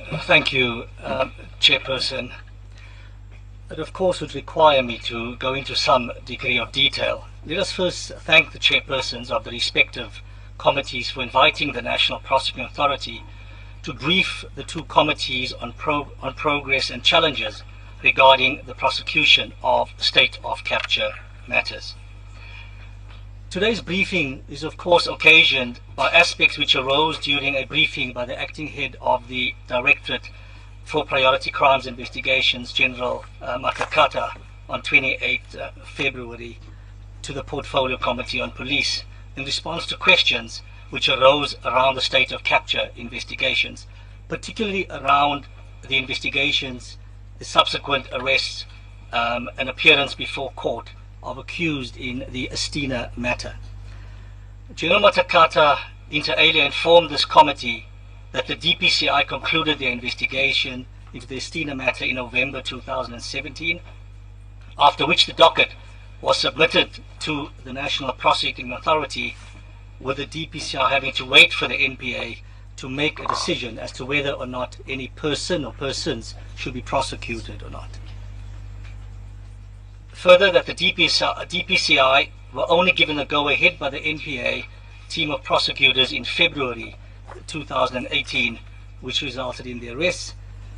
Thank you, Chairperson. It of course would require me to go into some degree of detail. Let us first thank the chairpersons of the respective committees for inviting the National Prosecuting Authority to brief the two committees on progress and challenges regarding the prosecution of state of capture matters. Today's briefing is of course occasioned by aspects which arose during a briefing by the acting head of the Directorate for Priority Crimes Investigations, General Matakata, on 28 February to the Portfolio Committee on Police in response to questions which arose around the state of capture investigations, particularly around the investigations, the subsequent arrests and appearance before court of accused in the Estina matter. General Matakata inter alia informed this committee that the DPCI concluded their investigation into the Estina matter in November 2017, after which the docket was submitted to the National Prosecuting Authority, with the DPCI having to wait for the NPA to make a decision as to whether or not any person or persons should be prosecuted or not. Further, that the DPCI were only given a go-ahead by the NPA team of prosecutors in February 2018, which resulted in the arrests.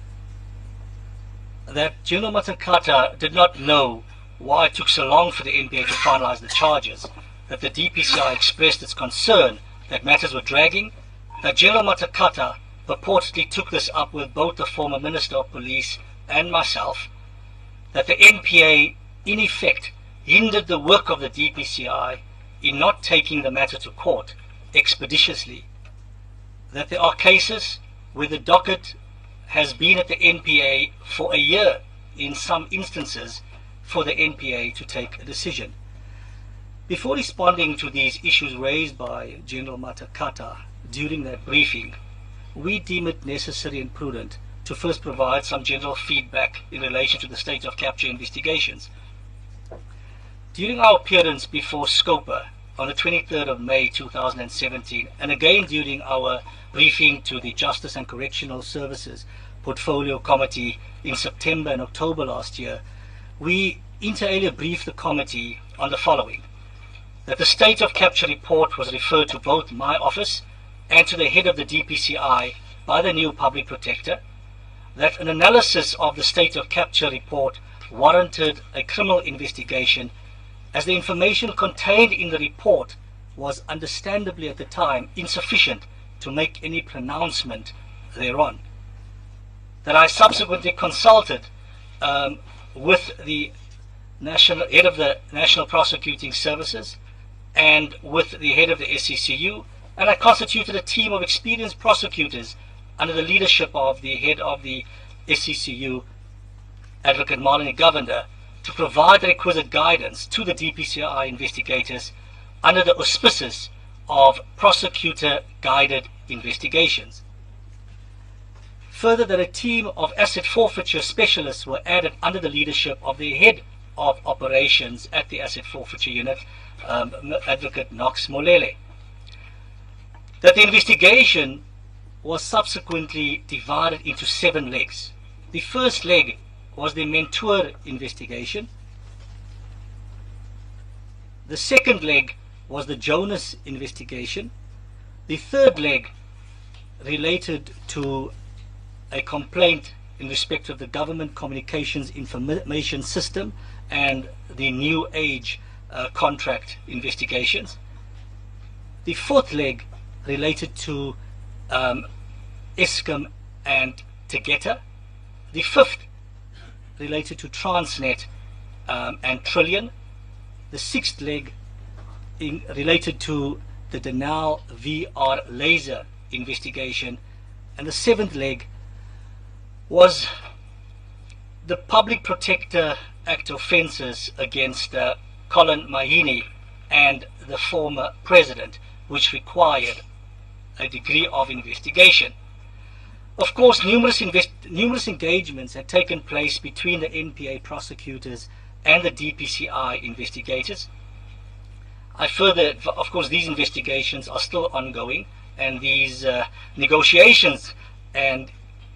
That General Matakata did not know why it took so long for the NPA to finalize the charges, that the DPCI expressed its concern that matters were dragging, that General Matakata purportedly took this up with both the former Minister of Police and myself, that the NPA in effect hindered the work of the DPCI in not taking the matter to court expeditiously, that there are cases where the docket has been at the NPA for a year, in some instances, for the NPA to take a decision. Before responding to these issues raised by General Matakata during that briefing, we deem it necessary and prudent to first provide some general feedback in relation to the state of capture investigations. During our appearance before SCOPA on the 23rd of May 2017, and again during our briefing to the Justice and Correctional Services Portfolio Committee in September and October last year, we inter alia briefed the committee on the following: that the state of capture report was referred to both my office and to the head of the DPCI by the new Public Protector, that an analysis of the state of capture report warranted a criminal investigation, as the information contained in the report was understandably at the time insufficient to make any pronouncement thereon. That I subsequently consulted with the head of the National Prosecuting Services and with the head of the SCCU, and I constituted a team of experienced prosecutors under the leadership of the head of the SCCU, Advocate Marlene Govender, to provide the requisite guidance to the DPCI investigators under the auspices of prosecutor-guided investigations. Further, that a team of asset forfeiture specialists were added under the leadership of the head of operations at the asset forfeiture unit, Advocate Knox Molele. That the investigation was subsequently divided into 7 legs. The first leg was the Mentor investigation. The second leg was the Jonas investigation. The third leg related to a complaint in respect of the Government Communications Information System and the New Age contract investigations. The fourth leg related to Eskom and Tegeta. The fifth related to Transnet and Trillion. The sixth leg related to the Denal VR laser investigation. And the seventh leg was the Public Protector Act offences against Colin Mahini and the former president, which required a degree of investigation. Of course, numerous engagements had taken place between the NPA prosecutors and the DPCI investigators. Of course, these investigations are still ongoing, and these negotiations and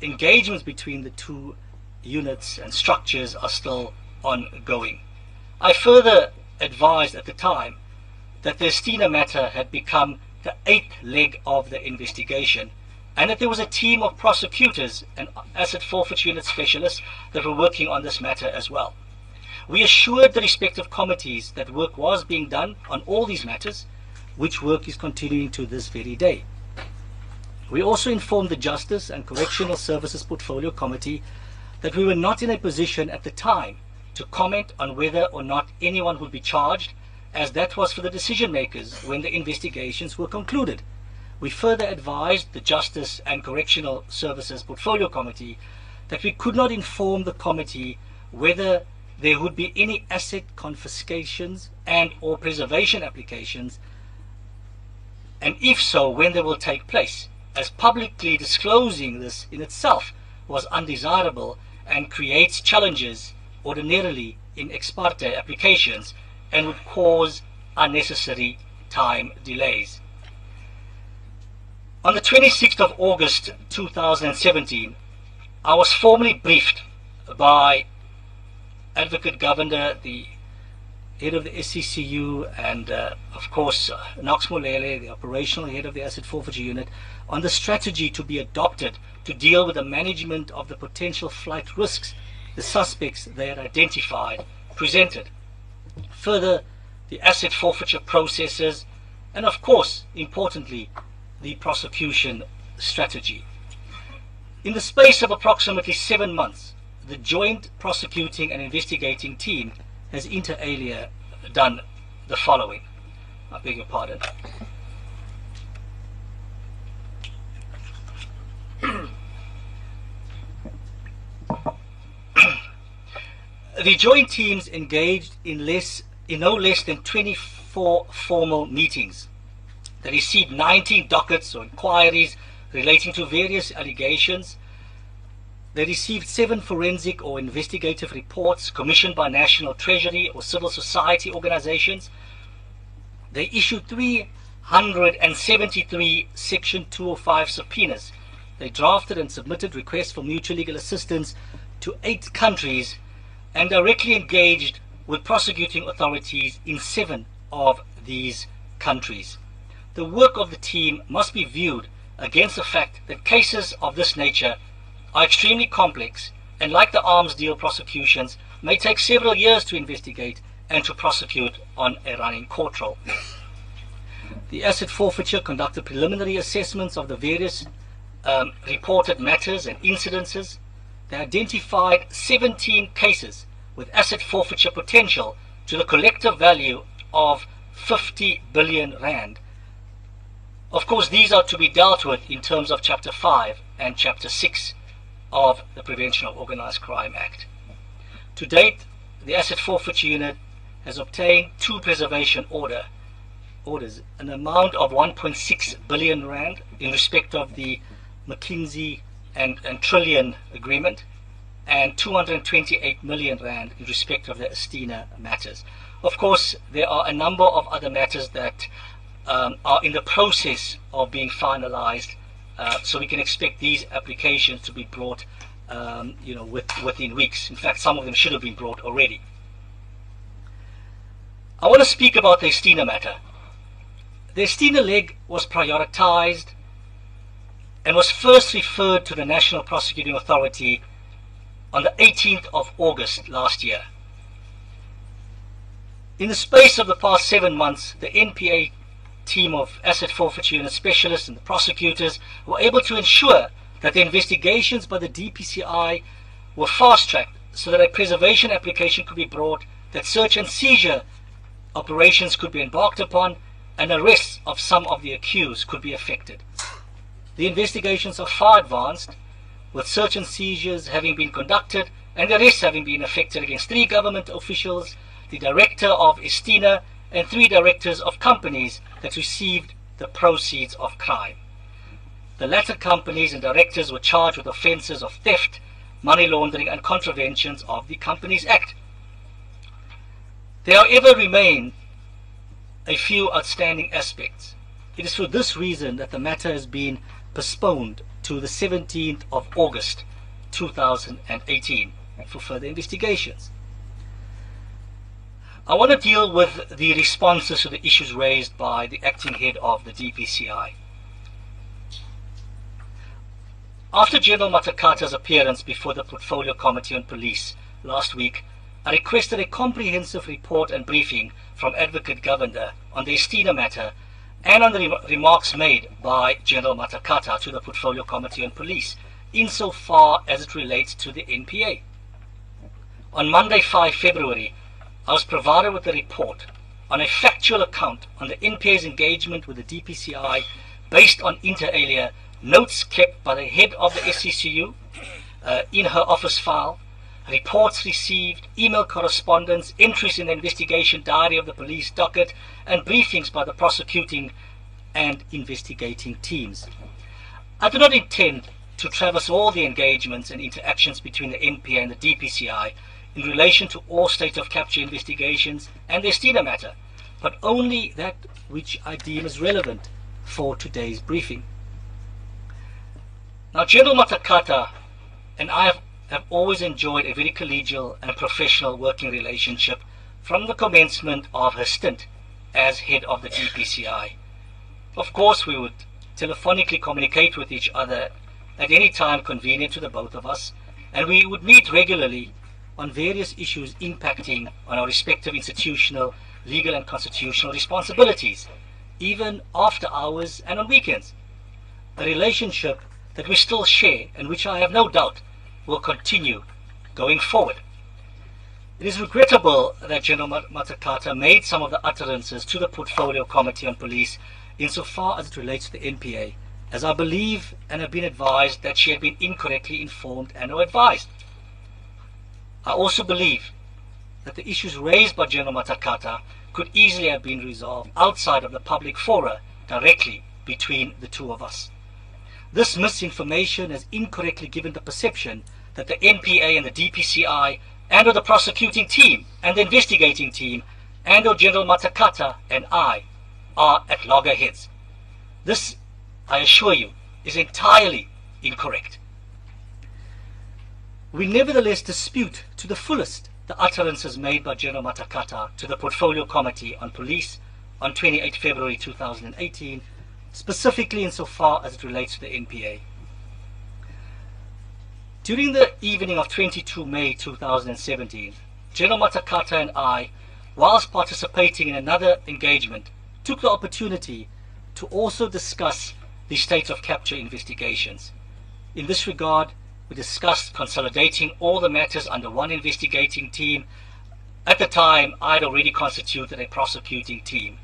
engagements between the two units and structures are still ongoing. I further advised at the time that the Estina matter had become the 8th leg of the investigation, and that there was a team of prosecutors and asset forfeiture unit specialists that were working on this matter as well. We assured the respective committees that work was being done on all these matters, which work is continuing to this very day. We also informed the Justice and Correctional Services Portfolio Committee that we were not in a position at the time to comment on whether or not anyone would be charged, as that was for the decision makers when the investigations were concluded. We further advised the Justice and Correctional Services Portfolio Committee that we could not inform the committee whether there would be any asset confiscations and or preservation applications, and if so, when they will take place, as publicly disclosing this in itself was undesirable and creates challenges ordinarily in ex parte applications and would cause unnecessary time delays. On the 26th of August 2017, I was formally briefed by Advocate Governor, the head of the SCCU, and of course Knox Molele, the operational head of the Asset Forfeiture Unit, on the strategy to be adopted to deal with the management of the potential flight risks the suspects they had identified presented. Further, the asset forfeiture processes, and of course, importantly, the prosecution strategy. In the space of approximately 7 months, the joint prosecuting and investigating team has inter alia done the following. I beg your pardon. The joint teams engaged in no less than 24 formal meetings. They received 19 dockets or inquiries relating to various allegations. They received 7 forensic or investigative reports commissioned by National Treasury or civil society organizations. They issued 373 Section 205 subpoenas. They drafted and submitted requests for mutual legal assistance to 8 countries and directly engaged with prosecuting authorities in 7 of these countries. The work of the team must be viewed against the fact that cases of this nature are extremely complex and, like the arms deal prosecutions, may take several years to investigate and to prosecute on a running court roll. The asset forfeiture conducted preliminary assessments of the various reported matters and incidences. They identified 17 cases with asset forfeiture potential to the collective value of 50 billion rand. Of course, these are to be dealt with in terms of Chapter 5 and Chapter 6 of the Prevention of Organised Crime Act. To date, the Asset Forfeiture Unit has obtained 2 preservation orders, an amount of 1.6 billion rand in respect of the McKinsey and Trillion agreement, and 228 million rand in respect of the Estina matters. Of course, there are a number of other matters that are in the process of being finalized, so we can expect these applications to be brought within weeks. In fact, some of them should have been brought already. I want to speak about the Estina matter. The Estina leg was prioritized and was first referred to the National Prosecuting Authority on the 18th of August last year. In the space of the past 7 months, the NPA team of asset forfeiture unit specialists and the prosecutors were able to ensure that the investigations by the DPCI were fast-tracked so that a preservation application could be brought, that search and seizure operations could be embarked upon, and arrests of some of the accused could be effected. The investigations are far advanced, with search and seizures having been conducted and arrests having been effected against 3 government officials, the director of Estina, and 3 directors of companies that received the proceeds of crime. The latter companies and directors were charged with offences of theft, money laundering, and contraventions of the Companies Act. There however remain a few outstanding aspects. It is for this reason that the matter has been postponed to the 17th of August 2018 for further investigations. I want to deal with the responses to the issues raised by the acting head of the DPCI. After General Matakata's appearance before the Portfolio Committee on Police last week, I requested a comprehensive report and briefing from Advocate Govender on the Estina matter and on the remarks made by General Matakata to the Portfolio Committee on Police, insofar as it relates to the NPA. On Monday, 5 February, I was provided with a report on a factual account on the NPA's engagement with the DPCI based on inter alia notes kept by the head of the SCCU in her office file, reports received, email correspondence, entries in the investigation diary of the police docket, and briefings by the prosecuting and investigating teams. I do not intend to traverse all the engagements and interactions between the NPA and the DPCI in relation to all state of capture investigations and the Estina matter, but only that which I deem as relevant for today's briefing. Now, General Matakata and I have always enjoyed a very collegial and professional working relationship from the commencement of her stint as head of the DPCI. Of course, we would telephonically communicate with each other at any time convenient to the both of us, and we would meet regularly on various issues impacting on our respective institutional, legal and constitutional responsibilities, even after hours and on weekends. A relationship that we still share and which I have no doubt will continue going forward. It is regrettable that General Matakata made some of the utterances to the Portfolio Committee on Police insofar as it relates to the NPA, as I believe and have been advised that she had been incorrectly informed and or advised. I also believe that the issues raised by General Matakata could easily have been resolved outside of the public fora directly between the two of us. This misinformation has incorrectly given the perception that the NPA and the DPCI and or the prosecuting team and the investigating team and or General Matakata and I are at loggerheads. This, I assure you, is entirely incorrect. We nevertheless dispute to the fullest the utterances made by General Matakata to the Portfolio Committee on Police on 28 February 2018, specifically insofar as it relates to the NPA. During the evening of 22 May 2017, General Matakata and I, whilst participating in another engagement, took the opportunity to also discuss the state of capture investigations. In this regard, we discussed consolidating all the matters under one investigating team. At the time, I had already constituted a prosecuting team.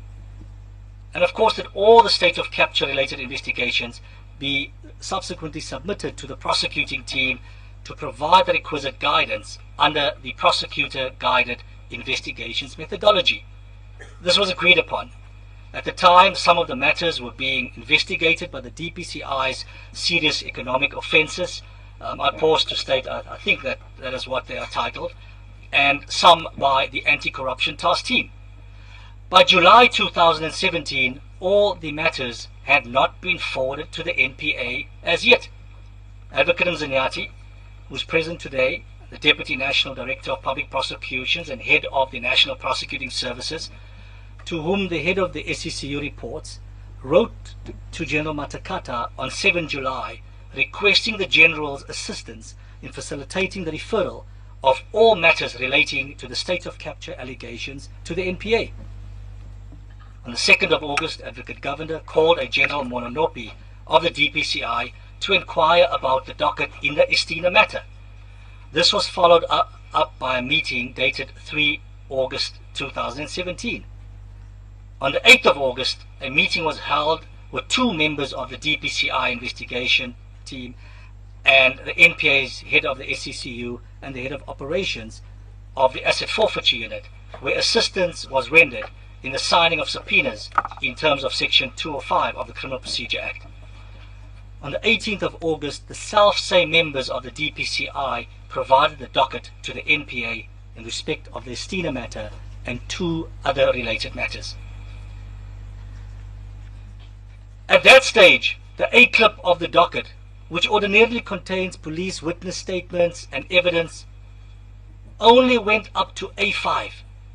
And of course, that all the state of capture related investigations be subsequently submitted to the prosecuting team to provide the requisite guidance under the prosecutor guided investigations methodology. This was agreed upon. At the time, some of the matters were being investigated by the DPCI's serious economic offences. I pause to state, I think that is what they are titled, and some by the anti-corruption task team. By July 2017, all the matters had not been forwarded to the NPA as yet. Advocate Mzanyati, who is present today, the Deputy National Director of Public Prosecutions and Head of the National Prosecuting Services, to whom the head of the SCCU reports, wrote to General Matakata on 7 July requesting the General's assistance in facilitating the referral of all matters relating to the state of capture allegations to the NPA. On the 2nd of August, Advocate Govender called a General Mononopi of the DPCI to inquire about the docket in the Estina matter. This was followed up by a meeting dated 3 August 2017. On the 8th of August, a meeting was held with two members of the DPCI investigation team and the NPA's head of the SCCU and the head of operations of the asset forfeiture unit, where assistance was rendered in the signing of subpoenas in terms of Section 205 of the Criminal Procedure Act. On the 18th of August, the self-same members of the DPCI provided the docket to the NPA in respect of the Estina matter and two other related matters. At that stage, The A clip of the docket, which ordinarily contains police witness statements and evidence, only went up to A5.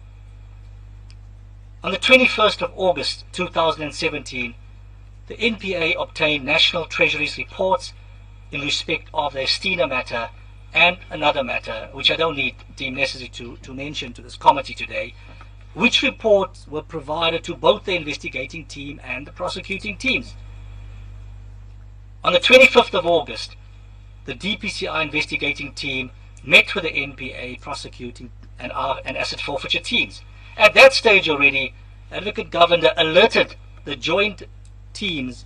On the 21st of August 2017, the NPA obtained National Treasury's reports in respect of the Estina matter and another matter, which I don't deem necessary to mention to this committee today, which reports were provided to both the investigating team and the prosecuting teams. On the 25th of August, the DPCI investigating team met with the NPA prosecuting and asset forfeiture teams. At that stage already, Advocate Govender alerted the joint teams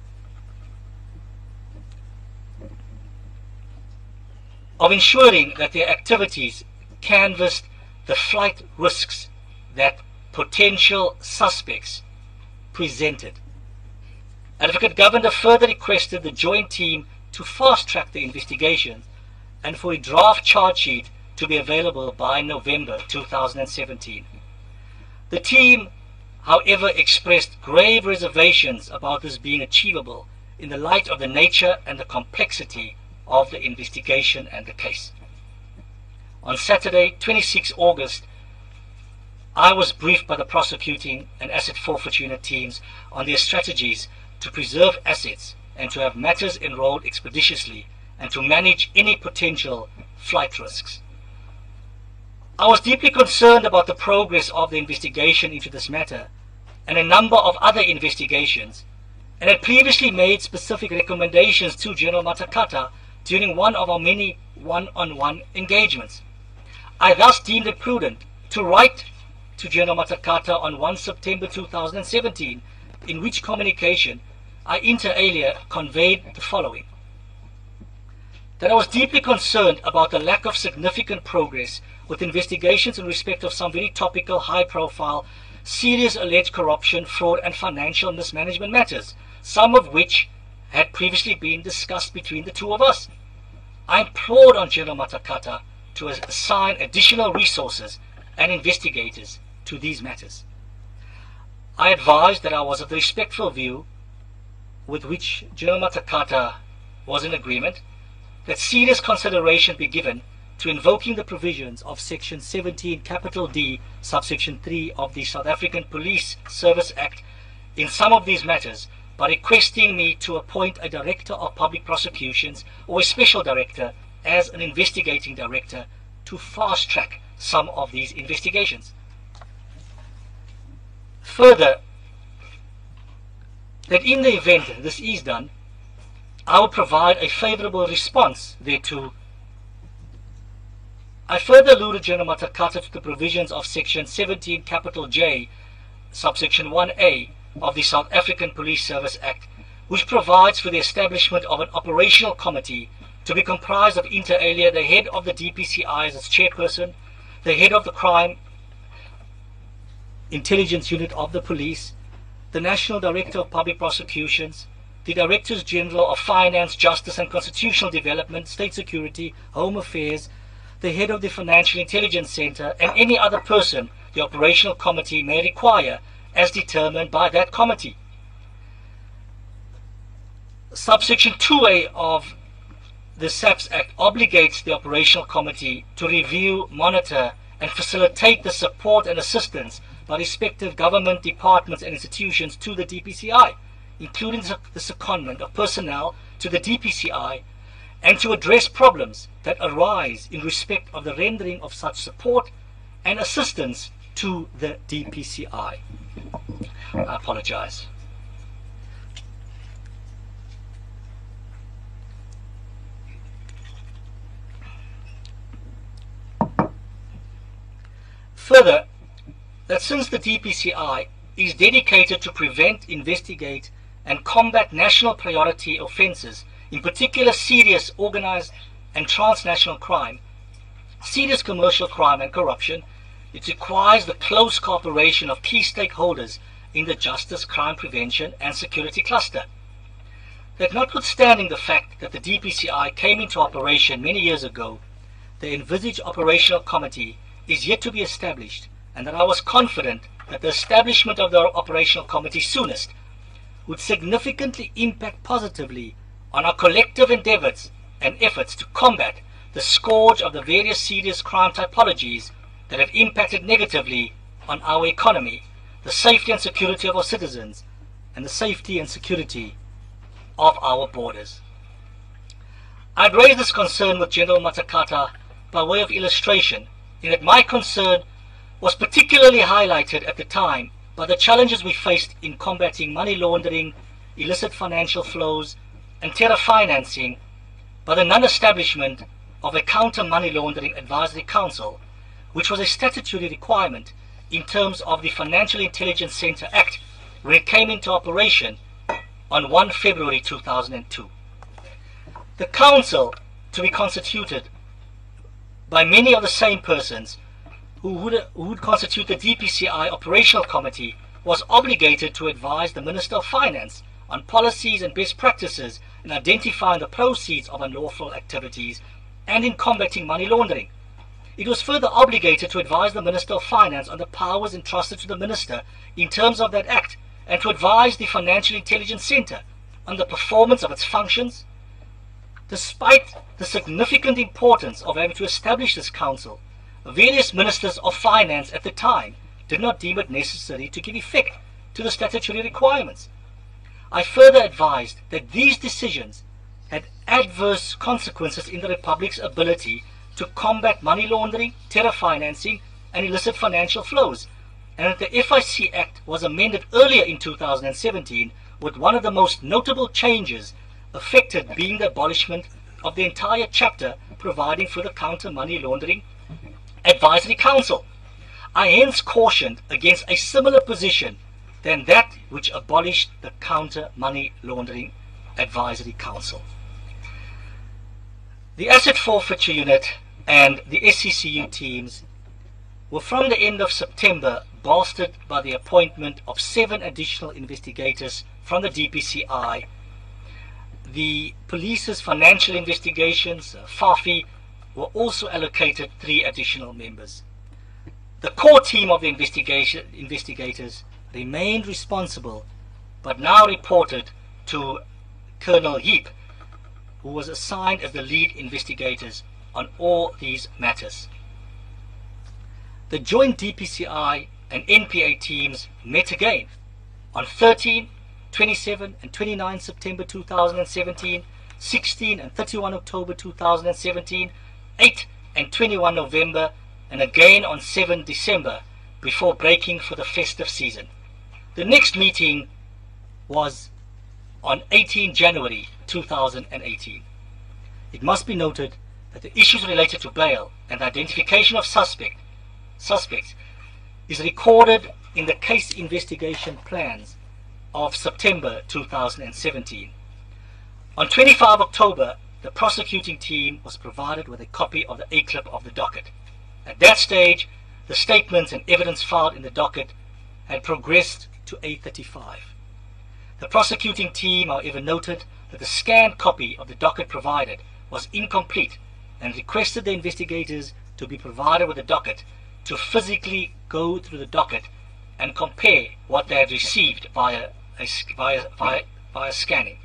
of ensuring that their activities canvassed the flight risks that potential suspects presented. Advocate Govender further requested the joint team to fast-track the investigation and for a draft charge sheet to be available by November 2017. The team, however, expressed grave reservations about this being achievable in the light of the nature and the complexity of the investigation and the case. On Saturday, 26 August, I was briefed by the prosecuting and asset forfeiture unit teams on their strategies to preserve assets and to have matters enrolled expeditiously and to manage any potential flight risks. I was deeply concerned about the progress of the investigation into this matter and a number of other investigations, and had previously made specific recommendations to General Matakata during one of our many one-on-one engagements. I thus deemed it prudent to write to General Matakata on 1 September 2017, in which communication I inter alia conveyed the following: that I was deeply concerned about the lack of significant progress with investigations in respect of some very topical, high-profile, serious alleged corruption, fraud and financial mismanagement matters, some of which had previously been discussed between the two of us. I implored on General Matakata to assign additional resources and investigators to these matters. I advised that I was of the respectful view with which General Matakata was in agreement, that serious consideration be given to invoking the provisions of Section 17, capital D, subsection 3 of the South African Police Service Act in some of these matters, by requesting me to appoint a Director of Public Prosecutions or a Special Director as an investigating director to fast-track some of these investigations. Further, that in the event this is done, I will provide a favorable response thereto. I further alluded General Matakata to the provisions of Section 17, capital J, subsection 1A of the South African Police Service Act, which provides for the establishment of an operational committee to be comprised of inter alia the head of the DPCI as its chairperson, the head of the Crime Intelligence Unit of the Police, the National Director of Public Prosecutions, the Directors General of Finance, Justice and Constitutional Development, State Security, Home Affairs, the head of the Financial Intelligence Center, and any other person the operational committee may require as determined by that committee. Subsection 2A of the SAPS Act obligates the operational committee to review, monitor, and facilitate the support and assistance by respective government departments and institutions to the DPCI, including the secondment of personnel to the DPCI, and to address problems that arise in respect of the rendering of such support and assistance to the DPCI. I apologize. Further, that since the DPCI is dedicated to prevent, investigate, and combat national priority offences, in particular serious organized and transnational crime, serious commercial crime and corruption, it requires the close cooperation of key stakeholders in the justice, crime prevention and security cluster. That notwithstanding the fact that the DPCI came into operation many years ago, the envisaged operational committee is yet to be established, and that I was confident that the establishment of the operational committee soonest would significantly impact positively on our collective endeavors and efforts to combat the scourge of the various serious crime typologies that have impacted negatively on our economy, the safety and security of our citizens, and the safety and security of our borders. I'd raised this concern with General Matakata by way of illustration, in that my concern was particularly highlighted at the time by the challenges we faced in combating money laundering, illicit financial flows, and terror financing by the non-establishment of a counter-money laundering advisory council, which was a statutory requirement in terms of the Financial Intelligence Center Act when it came into operation on 1 February 2002. The council, to be constituted by many of the same persons who would constitute the DPCI Operational Committee, was obligated to advise the Minister of Finance on policies and best practices in identifying the proceeds of unlawful activities and in combating money laundering. It was further obligated to advise the Minister of Finance on the powers entrusted to the Minister in terms of that Act, and to advise the Financial Intelligence Center on the performance of its functions. Despite the significant importance of having to establish this council, various ministers of finance at the time did not deem it necessary to give effect to the statutory requirements. I further advised that these decisions had adverse consequences in the Republic's ability to combat money laundering, terror financing, and illicit financial flows, and that the FIC Act was amended earlier in 2017, with one of the most notable changes affected being the abolishment of the entire chapter providing for the Counter Money Laundering Advisory Council. I hence cautioned against a similar position than that which abolished the Counter Money Laundering Advisory Council. The Asset Forfeiture Unit and the SCCU teams were from the end of September bolstered by the appointment of 7 additional investigators from the DPCI. The police's financial investigations, FAFI, were also allocated 3 additional members. The core team of the investigators remained responsible, but now reported to Colonel Heap, who was assigned as the lead investigators on all these matters. The joint DPCI and NPA teams met again on 13, 27 and 29 September 2017, 16 and 31 October 2017, 8 and 21 November, and again on 7 December before breaking for the festive season. The next meeting was on 18 January 2018. It must be noted that the issues related to bail and the identification of suspects is recorded in the case investigation plans of September 2017. On 25 October, the prosecuting team was provided with a copy of the A-clip of the docket. At that stage, the statements and evidence filed in the docket had progressed to A35. The prosecuting team, however, noted that the scanned copy of the docket provided was incomplete and requested the investigators to be provided with the docket to physically go through the docket and compare what they had received via scanning.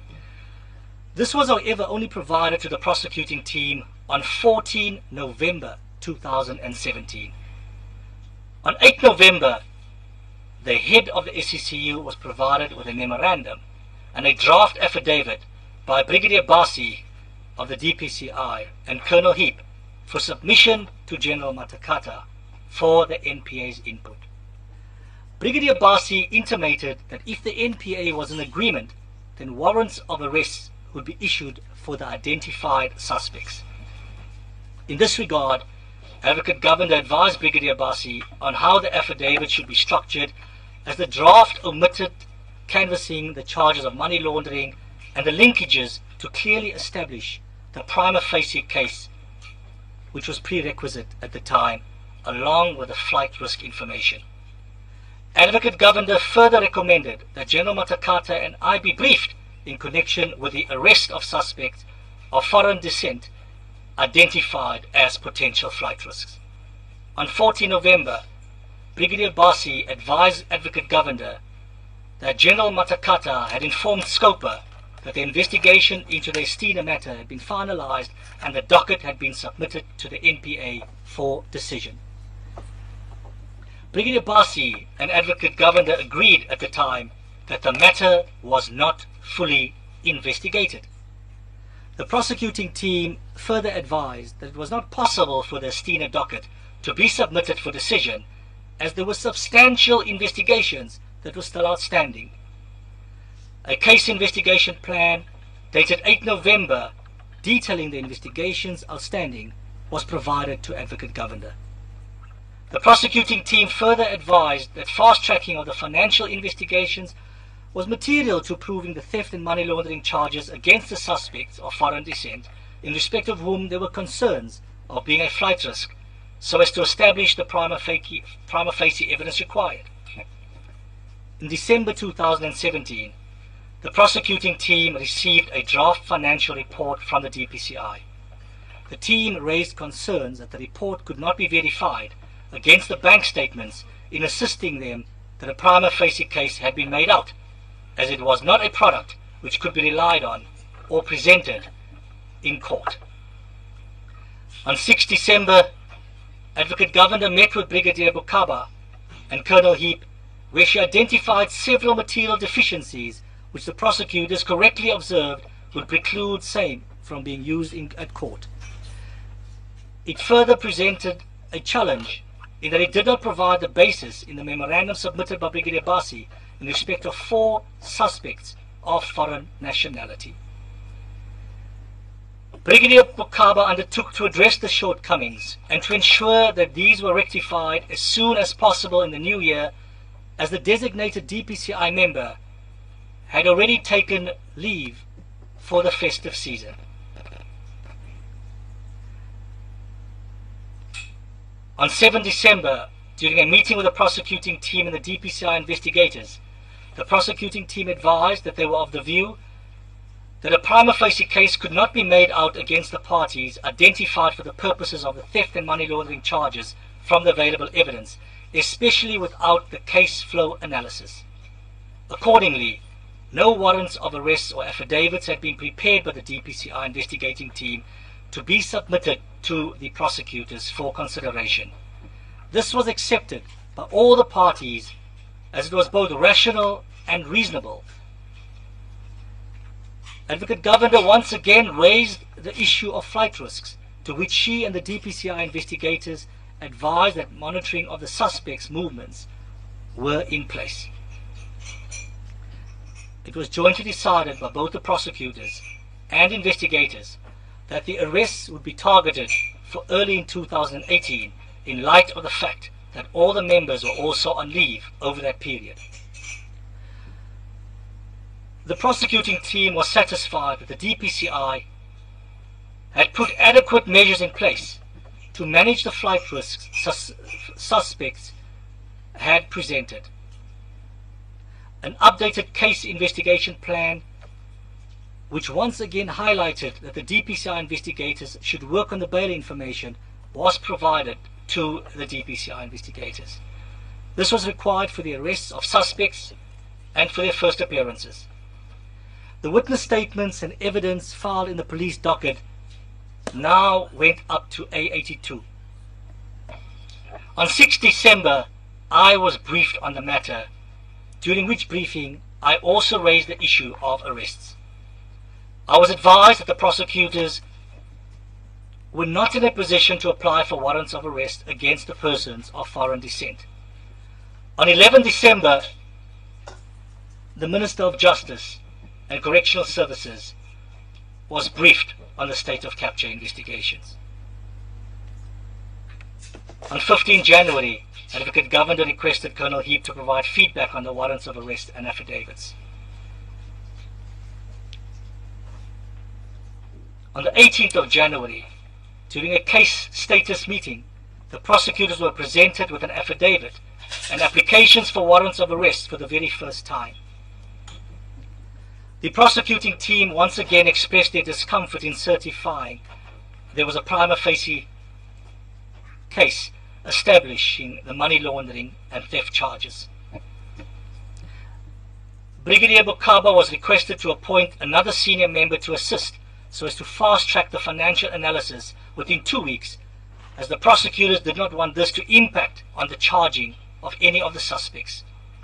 This was, however, only provided to the prosecuting team on 14 November 2017. On 8 November, the head of the SCCU was provided with a memorandum and a draft affidavit by Brigadier Basi of the DPCI and Colonel Heap for submission to General Matakata for the NPA's input. Brigadier Basi intimated that if the NPA was in agreement, then warrants of arrest would be issued for the identified suspects. In this regard, Advocate Governor advised Brigadier Basi on how the affidavit should be structured, as the draft omitted canvassing the charges of money laundering and the linkages to clearly establish the prima facie case, which was prerequisite at the time, along with the flight risk information. Advocate Governor further recommended that General Matakata and I be briefed in connection with the arrest of suspects of foreign descent identified as potential flight risks. On 14 November, Brigadier Basi advised Advocate Governor that General Matakata had informed Scopa that the investigation into the Estina matter had been finalized and the docket had been submitted to the NPA for decision. Brigadier Bassi and Advocate Govender agreed at the time that the matter was not fully investigated. The prosecuting team further advised that it was not possible for the Estina docket to be submitted for decision as there were substantial investigations that were still outstanding. A case investigation plan dated 8 November detailing the investigations outstanding was provided to Advocate Govender. The prosecuting team further advised that fast-tracking of the financial investigations was material to proving the theft and money laundering charges against the suspects of foreign descent, in respect of whom there were concerns of being a flight risk, so as to establish the prima facie evidence required. In December 2017, the prosecuting team received a draft financial report from the DPCI. The team raised concerns that the report could not be verified against the bank statements in assisting them that a prima facie case had been made out, as it was not a product which could be relied on or presented in court. On 6 December, Advocate Govender met with Brigadier Bukaba and Colonel Heap, where she identified several material deficiencies which the prosecutors correctly observed would preclude same from being used at court. It further presented a challenge in that it did not provide the basis in the memorandum submitted by Brigadier Bassi in respect of 4 suspects of foreign nationality. Brigadier Bukaba undertook to address the shortcomings and to ensure that these were rectified as soon as possible in the new year, as the designated DPCI member had already taken leave for the festive season. On 7 December, during a meeting with the prosecuting team and the DPCI investigators, the prosecuting team advised that they were of the view that a prima facie case could not be made out against the parties identified for the purposes of the theft and money laundering charges from the available evidence, especially without the case flow analysis. Accordingly, no warrants of arrest or affidavits had been prepared by the DPCI investigating team to be submitted to the prosecutors for consideration. This was accepted by all the parties as it was both rational and reasonable. Advocate Govender once again raised the issue of flight risks, to which she and the DPCI investigators advised that monitoring of the suspects' movements were in place. It was jointly decided by both the prosecutors and investigators that the arrests would be targeted for early in 2018 in light of the fact that all the members were also on leave over that period. The prosecuting team was satisfied that the DPCI had put adequate measures in place to manage the flight risks suspects had presented. An updated case investigation plan, which once again highlighted that the DPCI investigators should work on the bail information, was provided to the DPCI investigators. This was required for the arrests of suspects and for their first appearances. The witness statements and evidence filed in the police docket now went up to A82. On 6 December, I was briefed on the matter, during which briefing I also raised the issue of arrests. I was advised that the prosecutors were not in a position to apply for warrants of arrest against the persons of foreign descent. On 11 December, the Minister of Justice and Correctional Services was briefed on the state of capture investigations. On 15 January, Advocate Govender requested Colonel Heap to provide feedback on the warrants of arrest and affidavits. On the 18th of January, during a case status meeting, the prosecutors were presented with an affidavit and applications for warrants of arrest for the very first time. The prosecuting team once again expressed their discomfort in certifying there was a prima facie case establishing the money laundering and theft charges. Brigadier Bukaba was requested to appoint another senior member to assist so as to fast-track the financial analysis within 2 weeks, as the prosecutors did not want this to impact on the charging of any of the suspects.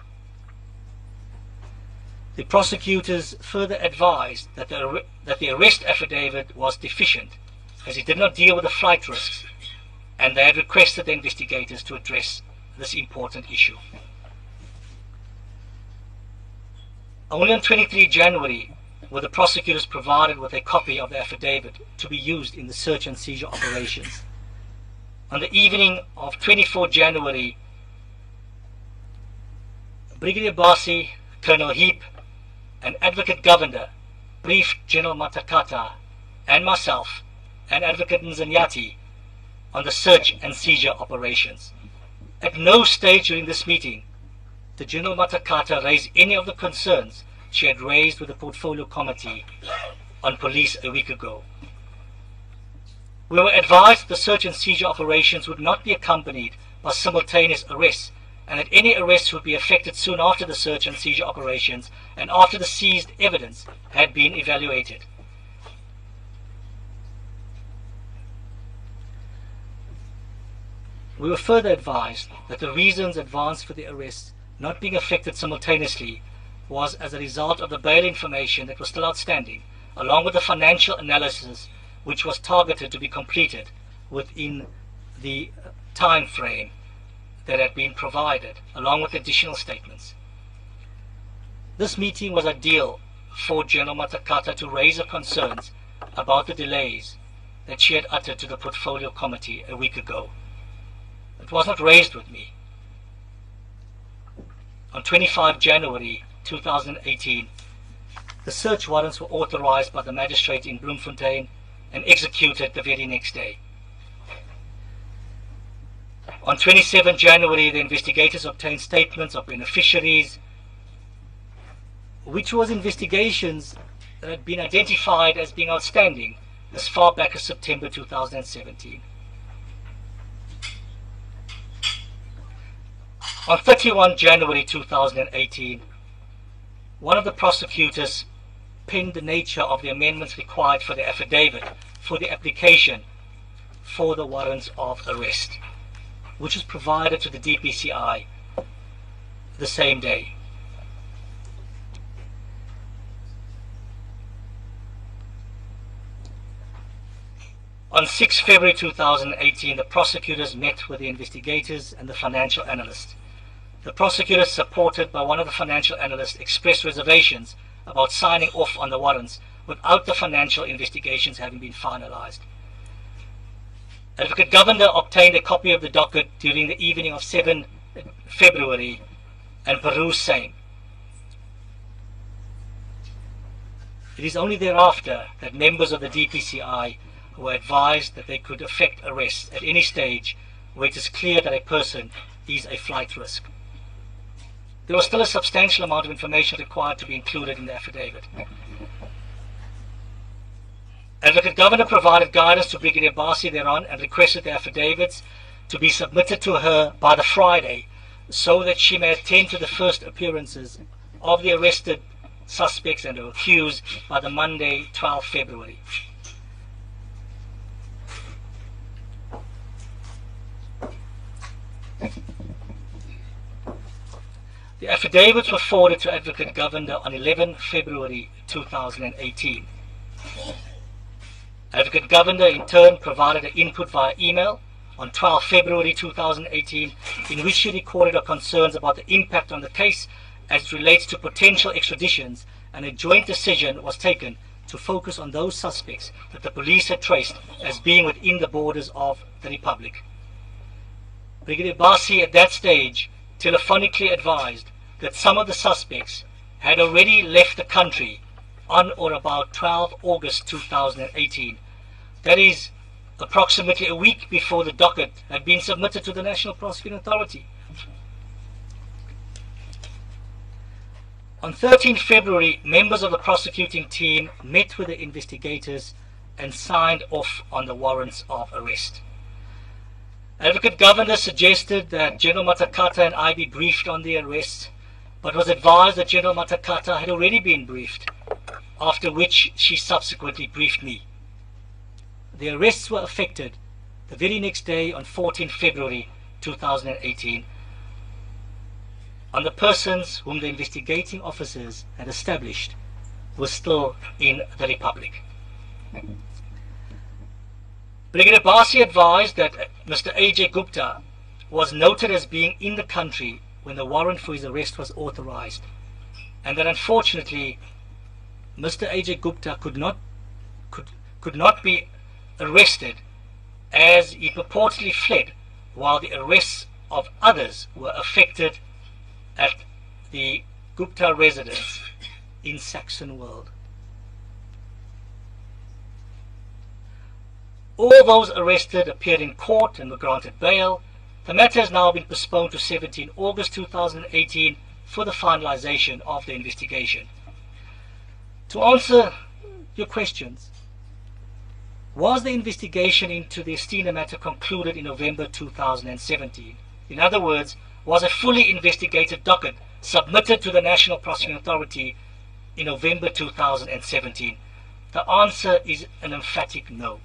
The prosecutors further advised that the arrest affidavit was deficient, as it did not deal with the flight risks, and they had requested the investigators to address this important issue. Only on 23 January were the prosecutors provided with a copy of the affidavit to be used in the search and seizure operations. On the evening of 24 January, Brigadier Basi, Colonel Heap, and Advocate Govender briefed General Matakata and myself and Advocate Nzanyati on the search and seizure operations. At no stage during this meeting did General Matakata raise any of the concerns she had raised with the Portfolio Committee on Police a week ago. We were advised the search and seizure operations would not be accompanied by simultaneous arrests, and that any arrests would be effected soon after the search and seizure operations and after the seized evidence had been evaluated. We were further advised that the reasons advanced for the arrests not being effected simultaneously was as a result of the bail information that was still outstanding, along with the financial analysis which was targeted to be completed within the time frame that had been provided, along with additional statements. This meeting was ideal for General Matakata to raise her concerns about the delays that she had uttered to the Portfolio Committee a week ago. It was not raised with me. On 25 January 2018, the search warrants were authorized by the magistrate in Bloemfontein and executed the very next day. On 27 January, the investigators obtained statements of beneficiaries, which was investigations that had been identified as being outstanding as far back as September 2017. On 31 January 2018, one of the prosecutors penned the nature of the amendments required for the affidavit for the application for the warrants of arrest, which was provided to the DPCI the same day. On 6 February 2018, the prosecutors met with the investigators and the financial analysts. The prosecutors, supported by one of the financial analysts, expressed reservations about signing off on the warrants without the financial investigations having been finalized. Advocate Govender obtained a copy of the docket during the evening of 7 February and perused same. It is only thereafter that members of the DPCI were advised that they could effect arrests at any stage where it is clear that a person is a flight risk. There was still a substantial amount of information required to be included in the affidavit. Advocate Govender provided guidance to Brigadier Basi thereon and requested the affidavits to be submitted to her by the Friday so that she may attend to the first appearances of the arrested suspects and accused by the Monday, 12 February. The affidavits were forwarded to Advocate Govender on 11 February 2018. Advocate Govender in turn provided an input via email on 12 February 2018 in which she recorded her concerns about the impact on the case as it relates to potential extraditions, and a joint decision was taken to focus on those suspects that the police had traced as being within the borders of the Republic. Brigadier Basi at that stage telephonically advised that some of the suspects had already left the country on or about 12 August 2018. That is, approximately a week before the docket had been submitted to the National Prosecuting Authority. On 13 February, members of the prosecuting team met with the investigators and signed off on the warrants of arrest. Advocate Govender suggested that General Matakata and I be briefed on the arrests but was advised that General Matakata had already been briefed, after which she subsequently briefed me. The arrests were effected the very next day on 14 February 2018 on the persons whom the investigating officers had established were still in the Republic. Brigadier Basi advised that Mr. A.J. Gupta was noted as being in the country when the warrant for his arrest was authorized, and that unfortunately Mr. A.J. Gupta could not be arrested as he purportedly fled while the arrests of others were effected at the Gupta residence in Saxon Wold. All those arrested appeared in court and were granted bail. The matter has now been postponed to 17 August 2018 for the finalization of the investigation. To answer your questions, was the investigation into the Estina matter concluded in November 2017? In other words, was a fully investigated docket submitted to the National Prosecuting Authority in November 2017? The answer is an emphatic no.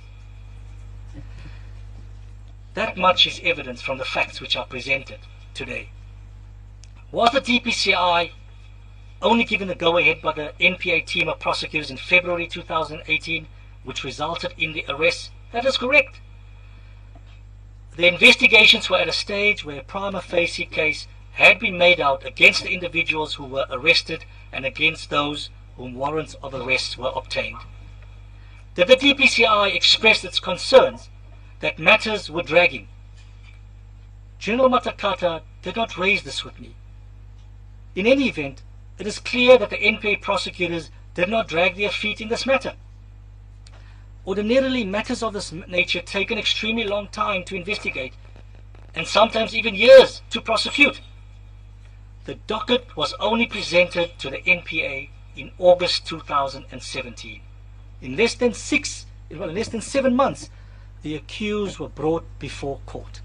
That much is evidence from the facts which are presented today. Was the DPCI only given the go-ahead by the NPA team of prosecutors in February 2018, which resulted in the arrest? That is correct. The investigations were at a stage where a prima facie case had been made out against the individuals who were arrested and against those whom warrants of arrest were obtained. Did the DPCI express its concerns that matters were dragging? General Matakata did not raise this with me. In any event, it is clear that the NPA prosecutors did not drag their feet in this matter. Ordinarily, matters of this nature take an extremely long time to investigate, and sometimes even years to prosecute. The docket was only presented to the NPA in August 2017. In less than 7 months, the accused were brought before court.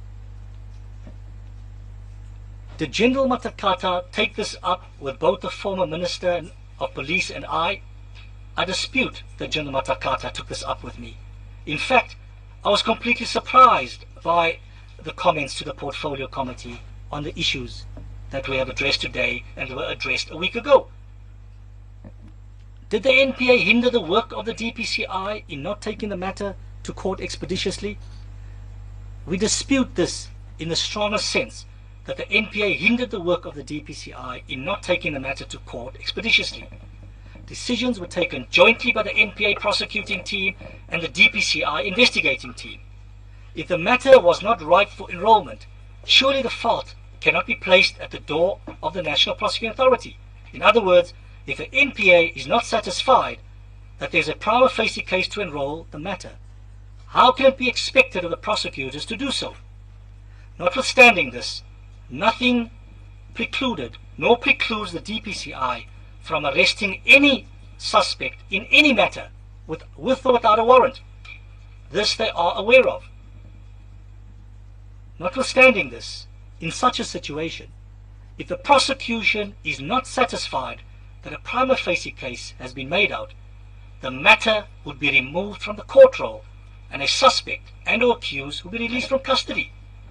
Did General Matakata take this up with both the former Minister of Police and I? I dispute that General Matakata took this up with me. In fact, I was completely surprised by the comments to the Portfolio Committee on the issues that we have addressed today and were addressed a week ago. Did the NPA hinder the work of the DPCI in not taking the matter to court expeditiously? We dispute this in the strongest sense, that the NPA hindered the work of the DPCI in not taking the matter to court expeditiously. Decisions were taken jointly by the NPA prosecuting team and the DPCI investigating team. If the matter was not ripe for enrollment, surely the fault cannot be placed at the door of the National Prosecuting Authority. In other words, if the NPA is not satisfied that there is a prima facie case to enroll the matter, how can it be expected of the prosecutors to do so? Notwithstanding this, nothing precluded nor precludes the DPCI from arresting any suspect in any matter with or without a warrant. This they are aware of. Notwithstanding this, in such a situation, if the prosecution is not satisfied that a prima facie case has been made out, the matter would be removed from the court roll and a suspect and or accused will be released from custody.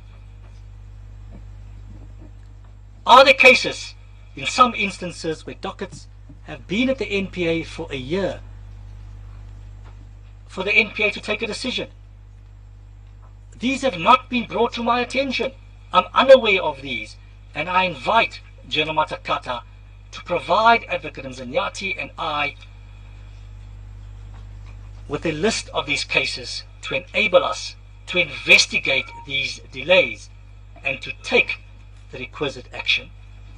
Are there cases, in some instances, where dockets have been at the NPA for a year for the NPA to take a decision? These have not been brought to my attention. I'm unaware of these, and I invite General Matakata to provide Advocate Mzanyati and I with a list of these cases to enable us to investigate these delays and to take the requisite action.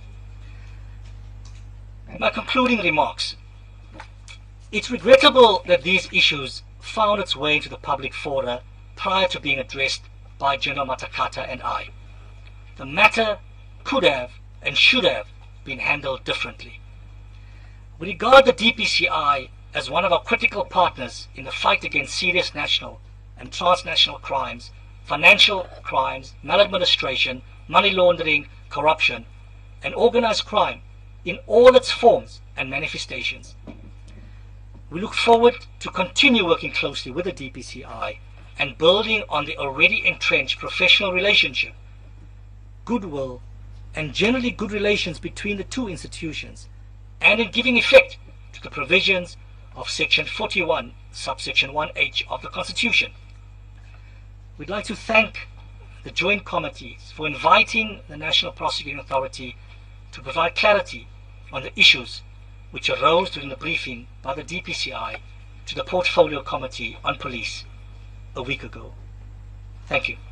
My concluding remarks. It's regrettable that these issues found its way into the public fora prior to being addressed by General Matakata and I. The matter could have and should have been handled differently. We regard the DPCI as one of our critical partners in the fight against serious national and transnational crimes, financial crimes, maladministration, money laundering, corruption, and organized crime, in all its forms and manifestations. We look forward to continue working closely with the DPCI and building on the already entrenched professional relationship, goodwill, and generally good relations between the two institutions, and in giving effect to the provisions of Section 41, subsection 1H of the Constitution. We'd like to thank the Joint Committees for inviting the National Prosecuting Authority to provide clarity on the issues which arose during the briefing by the DPCI to the Portfolio Committee on Police a week ago. Thank you.